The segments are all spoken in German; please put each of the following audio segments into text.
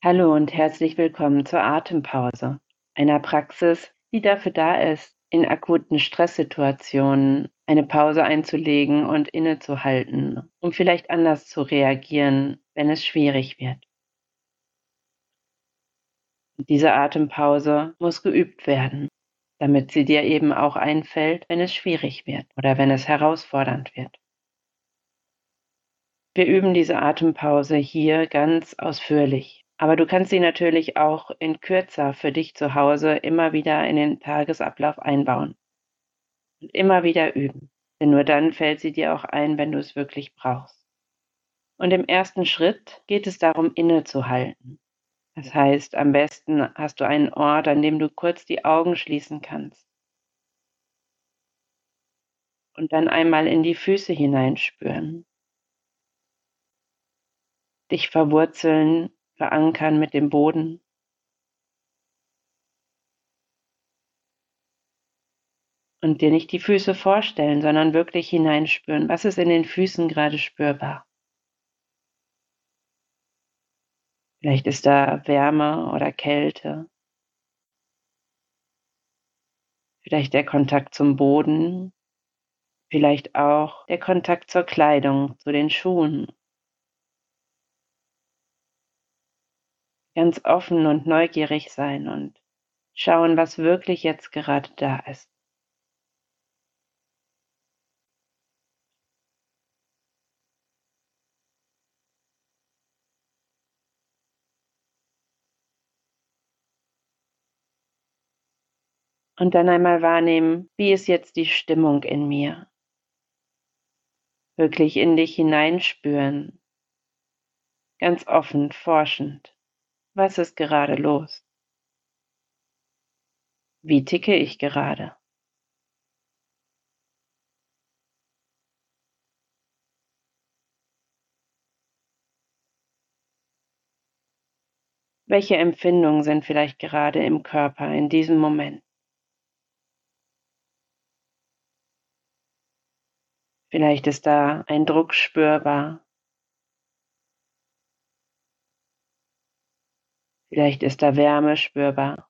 Hallo und herzlich willkommen zur Atempause, einer Praxis, die dafür da ist, in akuten Stresssituationen eine Pause einzulegen und innezuhalten, um vielleicht anders zu reagieren, wenn es schwierig wird. Diese Atempause muss geübt werden, damit sie dir eben auch einfällt, wenn es schwierig wird oder wenn es herausfordernd wird. Wir üben diese Atempause hier ganz ausführlich, aber du kannst sie natürlich auch in kürzer für dich zu Hause immer wieder in den Tagesablauf einbauen und immer wieder üben, denn nur dann fällt sie dir auch ein, wenn du es wirklich brauchst. Und im ersten Schritt geht es darum, innezuhalten. Das heißt, am besten hast du einen Ort, an dem du kurz die Augen schließen kannst und dann einmal in die Füße hineinspüren, dich verwurzeln, verankern mit dem Boden. Und dir nicht die Füße vorstellen, sondern wirklich hineinspüren. Was ist in den Füßen gerade spürbar? Vielleicht ist da Wärme oder Kälte. Vielleicht der Kontakt zum Boden. Vielleicht auch der Kontakt zur Kleidung, zu den Schuhen. Ganz offen und neugierig sein und schauen, was wirklich jetzt gerade da ist. Und dann einmal wahrnehmen, wie ist jetzt die Stimmung in mir? Wirklich in dich hineinspüren, ganz offen, forschend. Was ist gerade los? Wie ticke ich gerade? Welche Empfindungen sind vielleicht gerade im Körper in diesem Moment? Vielleicht ist da ein Druck spürbar. Vielleicht ist da Wärme spürbar.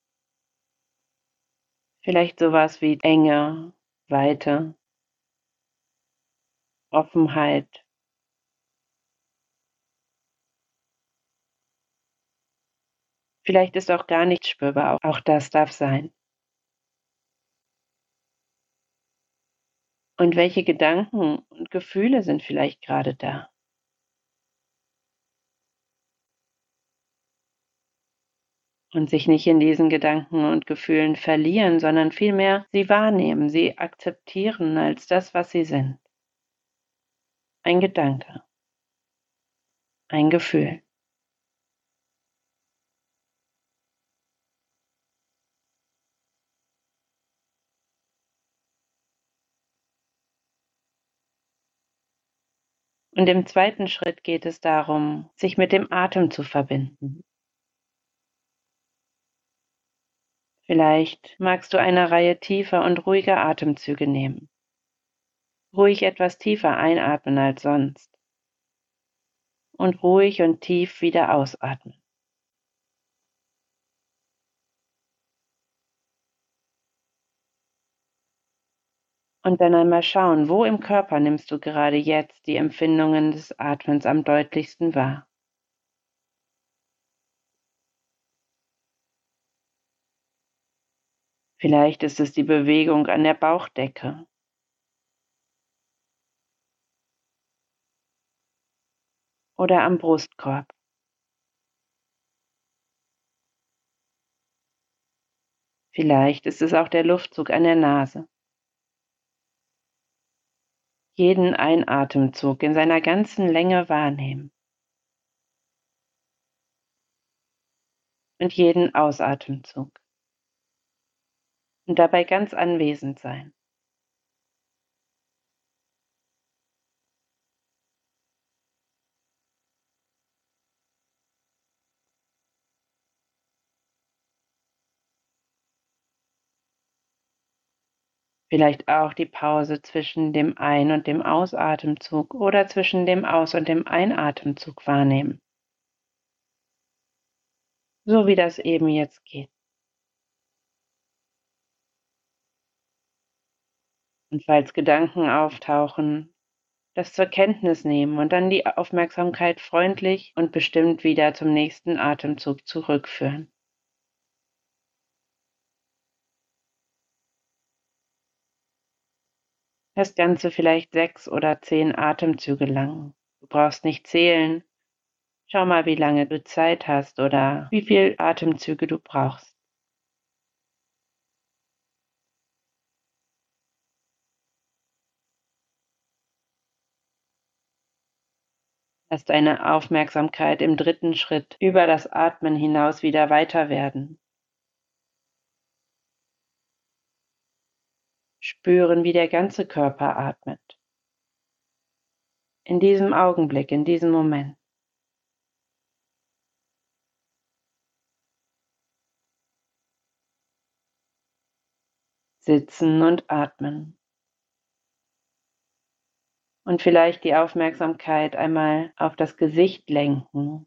Vielleicht sowas wie Enge, Weite, Offenheit. Vielleicht ist auch gar nichts spürbar. Auch das darf sein. Und welche Gedanken und Gefühle sind vielleicht gerade da? Und sich nicht in diesen Gedanken und Gefühlen verlieren, sondern vielmehr sie wahrnehmen, sie akzeptieren als das, was sie sind. Ein Gedanke, ein Gefühl. Und im zweiten Schritt geht es darum, sich mit dem Atem zu verbinden. Vielleicht magst du eine Reihe tiefer und ruhiger Atemzüge nehmen. Ruhig etwas tiefer einatmen als sonst und ruhig und tief wieder ausatmen. Und dann einmal schauen, wo im Körper nimmst du gerade jetzt die Empfindungen des Atmens am deutlichsten wahr. Vielleicht ist es die Bewegung an der Bauchdecke oder am Brustkorb. Vielleicht ist es auch der Luftzug an der Nase. Jeden Einatemzug in seiner ganzen Länge wahrnehmen und jeden Ausatemzug und dabei ganz anwesend sein. Vielleicht auch die Pause zwischen dem Ein- und dem Ausatemzug oder zwischen dem Aus- und dem Einatemzug wahrnehmen. so wie das eben jetzt geht. Und falls Gedanken auftauchen, das zur Kenntnis nehmen und dann die Aufmerksamkeit freundlich und bestimmt wieder zum nächsten Atemzug zurückführen. Das Ganze vielleicht 6 oder 10 Atemzüge lang. Du brauchst nicht zählen. Schau mal, wie lange du Zeit hast oder wie viel Atemzüge du brauchst. Lass deine Aufmerksamkeit im dritten Schritt über das Atmen hinaus wieder weiter werden. Spüren, wie der ganze Körper atmet. In diesem Augenblick, in diesem Moment. Sitzen und atmen. Und vielleicht die Aufmerksamkeit einmal auf das Gesicht lenken.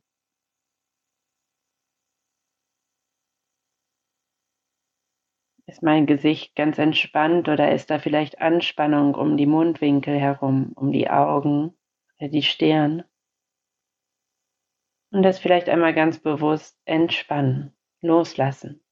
Ist mein Gesicht ganz entspannt oder ist da vielleicht Anspannung um die Mundwinkel herum, um die Augen oder die Stirn? Und das vielleicht einmal ganz bewusst entspannen, loslassen.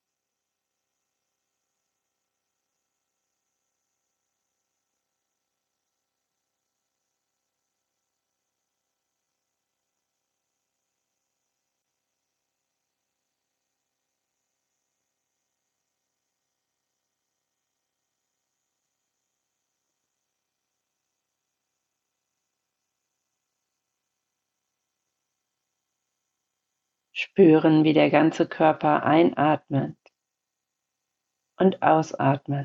Spüren, wie der ganze Körper einatmet und ausatmet.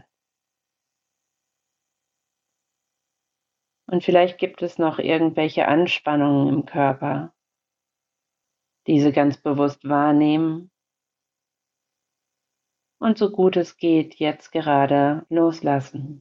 Und vielleicht gibt es noch irgendwelche Anspannungen im Körper. Diese ganz bewusst wahrnehmen und so gut es geht jetzt gerade loslassen.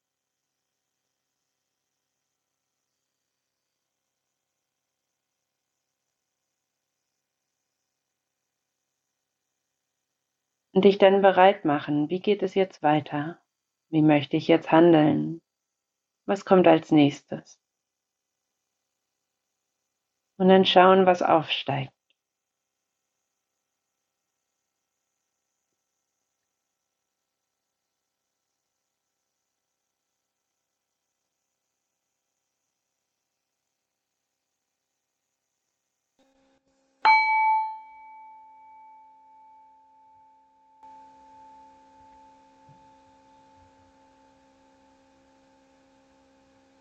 Und dich dann bereit machen, wie geht es jetzt weiter? Wie möchte ich jetzt handeln? Was kommt als nächstes? Und dann schauen, was aufsteigt.